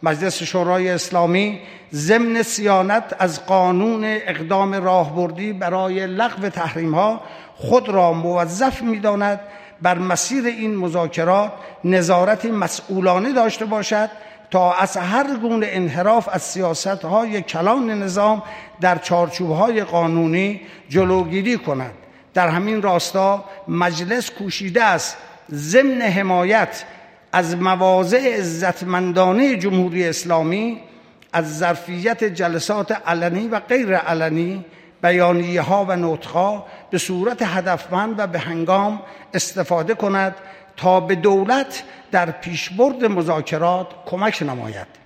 مجلس شورای اسلامی ضمن صیانت از قانون اقدام راهبردی برای لغو تحریم‌ها خود را موظف می‌داند بر مسیر این مذاکرات نظارت مسئولانه داشته باشد تا از هر گونه انحراف از سیاست‌های کلان نظام در چارچوب‌های قانونی جلوگیری کند. در همین راستا مجلس کوشیده است ضمن حمایت از مواضع عزتمندانه جمهوری اسلامی از ظرفیت جلسات علنی و غیر علنی، بیانیه‌ها و نطق‌ها به صورت هدفمند و به هنگام استفاده کند تا به دولت در پیشبرد مذاکرات کمک نماید.